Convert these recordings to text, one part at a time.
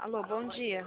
Alô, bom dia.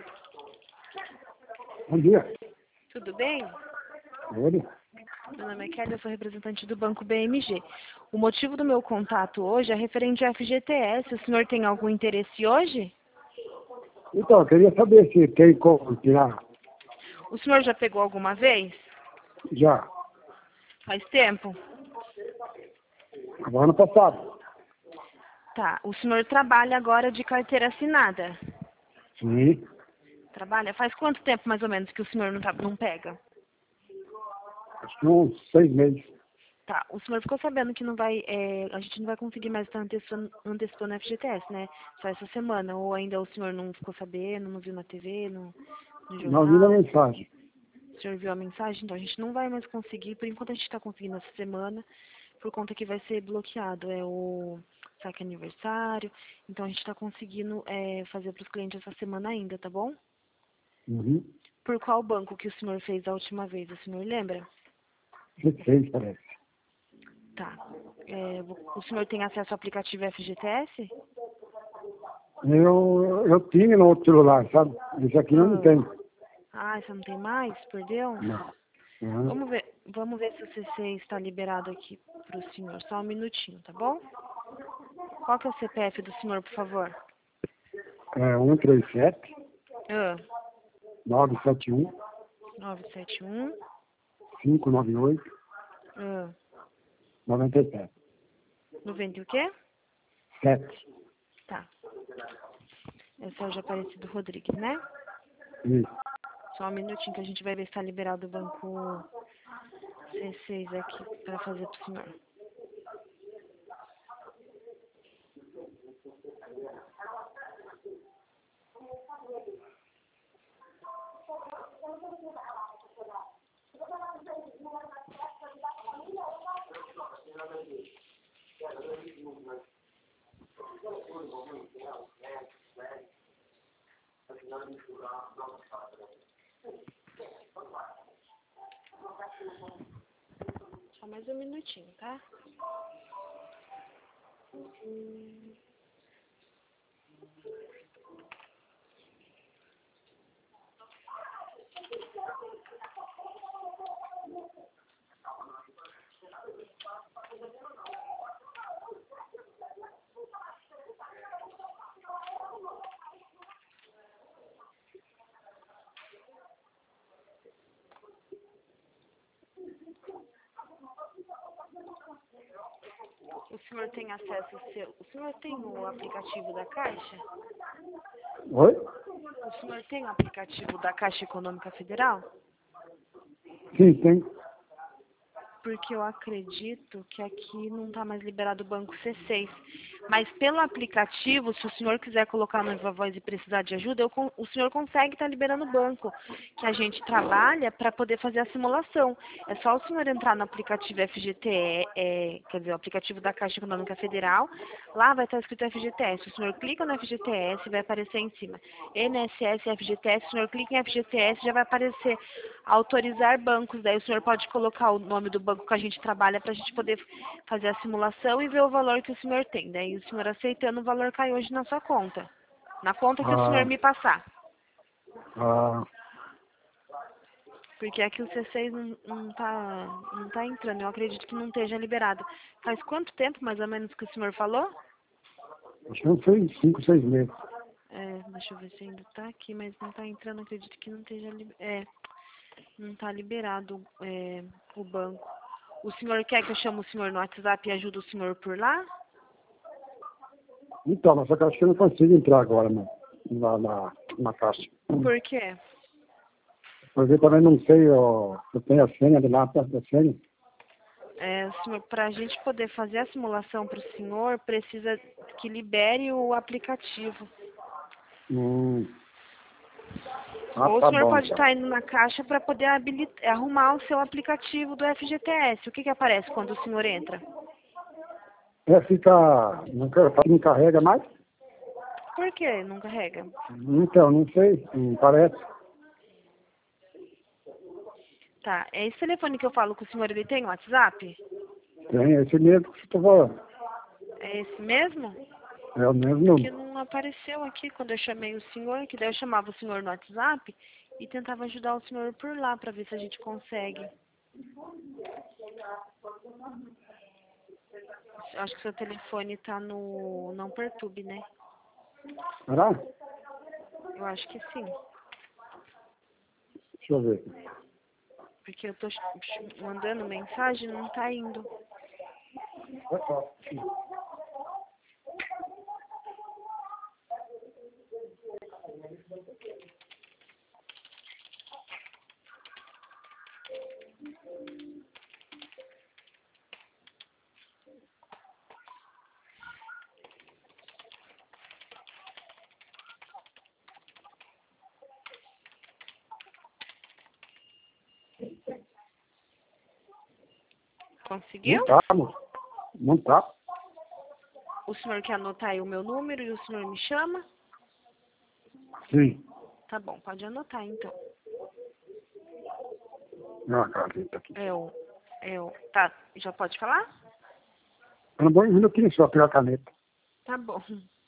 Bom dia. Tudo bem? Oi. Meu nome é Kelly, eu sou representante do Banco BMG. O motivo do meu contato hoje é referente ao FGTS. O senhor tem algum interesse hoje? Então, eu queria saber se tem como tirar. O senhor já pegou alguma vez? Já. Faz tempo? Agora ano passado. Tá. O senhor trabalha agora de carteira assinada? Sim. Trabalha? Faz quanto tempo mais ou menos que o senhor não pega? Acho que uns 6 meses. Tá. O senhor ficou sabendo que a gente não vai conseguir mais estar antecipando o FGTS, né? Só essa semana. Ou ainda o senhor não ficou sabendo, não viu na TV, no Não vi na jornal? mensagem. O senhor viu a mensagem? Então a gente não vai mais conseguir. Por enquanto a gente está conseguindo essa semana, por conta que vai ser bloqueado. É o saque aniversário. Então a gente está conseguindo fazer para os clientes essa semana ainda, tá bom? Uhum. Por qual banco que o senhor fez a última vez? O senhor lembra? 6, parece. Tá. O senhor tem acesso ao aplicativo FGTS? Eu tinha no outro celular, sabe? Esse aqui eu não tenho. Ah, você não tem mais? Perdeu? Não. Uhum. Vamos ver se o CC está liberado aqui para o senhor. Só um minutinho, tá bom? Qual que é o CPF do senhor, por favor? É 137 Ah, 971 971. 598 Ah, 97. 90 e o quê? 7. Tá. É Sérgio Aparecido Rodrigues, né? Isso. Só um minutinho que a gente vai ver se está liberado o banco C6 aqui para fazer pro senhor. Só mais um minutinho, tá? O senhor tem acesso ao seu... O senhor tem o aplicativo da Caixa? Oi? O senhor tem o aplicativo da Caixa Econômica Federal? Sim, tem. Porque eu acredito que aqui não está mais liberado o banco C6. Mas pelo aplicativo, se o senhor quiser colocar no Viva Voz e precisar de ajuda, o senhor consegue estar liberando o banco. Que a gente trabalha para poder fazer a simulação. É só o senhor entrar no aplicativo FGTS, quer dizer, o aplicativo da Caixa Econômica Federal. Lá vai estar escrito FGTS. O senhor clica no FGTS, vai aparecer em cima INSS FGTS. O senhor clica em FGTS, já vai aparecer autorizar bancos. Daí o senhor pode colocar o nome do banco que a gente trabalha para a gente poder fazer a simulação e ver o valor que o senhor tem. Daí o senhor aceitando, o valor cai hoje na sua conta. Na conta que o senhor Ah, me passar. ah, Porque aqui o C6 não tá entrando. Eu acredito que não esteja liberado. Faz quanto tempo, mais ou menos, que o senhor falou? acho que não foi 5, 6 meses. Deixa eu ver se ainda tá aqui, mas não tá entrando. Acredito que não esteja não tá liberado o banco. O senhor quer que eu chame o senhor no WhatsApp e ajude o senhor por lá? Então, mas só que eu acho que eu não consigo entrar agora na caixa. Por quê? Porque eu também não sei, eu tenho a senha de lá, a senha. Senhor, para a gente poder fazer a simulação para o senhor, precisa que libere o aplicativo. Ah, Ou o tá senhor bom, pode então. estar indo na caixa para poder arrumar o seu aplicativo do FGTS. O que aparece quando o senhor entra? Não carrega mais? Por que não carrega? Então, não sei, não parece. Tá, é esse telefone que eu falo com o senhor, ele tem WhatsApp? Tem esse mesmo que eu tô falando. É esse mesmo? É o mesmo Porque número. apareceu aqui quando eu chamei o senhor, que daí eu chamava o senhor no WhatsApp e tentava ajudar o senhor por lá pra ver se a gente consegue. Eu acho que seu telefone tá no Não Perturbe, né? Será? Eu acho que sim. Deixa eu ver. Porque eu tô mandando mensagem e não tá indo. Conseguiu? Não tá, moço. Não tá. O senhor quer anotar aí o meu número e o senhor me chama? Sim. Tá bom, pode anotar então. Não, a caneta aqui. Tá, já pode falar? Eu vou um minutinho só pegar a caneta. Tá bom.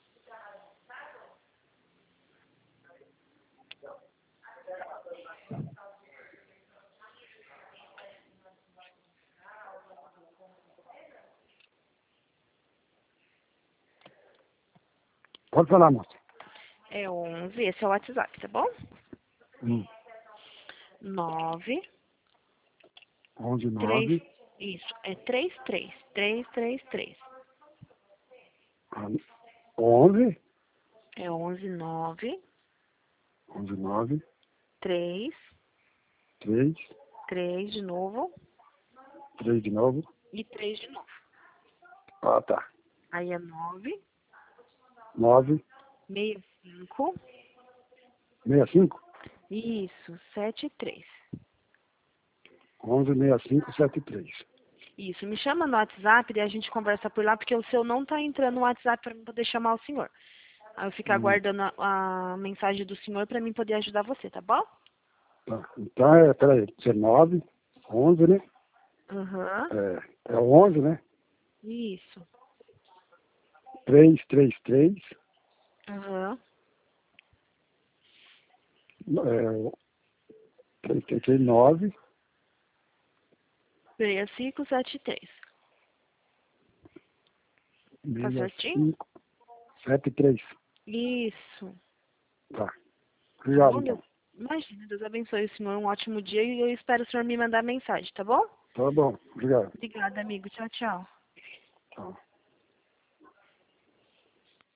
Pode falar, moço. É 11, esse é o WhatsApp, tá bom? 9, 11, 3, 9. isso, é 333. 11. É 11, 9, 11, 9. 3, 3. 3 de novo 3 de novo. e 3 de novo. Ah, tá. Aí é 9, 9. 65, 65. isso, 73. 11, 65, 73. Isso, me chama no WhatsApp e a gente conversa por lá, porque o seu não tá entrando no WhatsApp para mim poder chamar o senhor. Aí eu fico aguardando a mensagem do senhor para mim poder ajudar você, tá bom? Tá. Então, peraí. 19, 11, né? Aham, É 11, né? isso. 333. Aham, 339. 6573. Tá certinho? 65, 73. Isso. Tá. Tá Obrigado, bom, então. Deus? Imagina, Deus abençoe o senhor, um ótimo dia e eu espero o senhor me mandar mensagem, tá bom? Tá bom. Obrigado. Obrigada, amigo. Tchau, tchau. Tchau.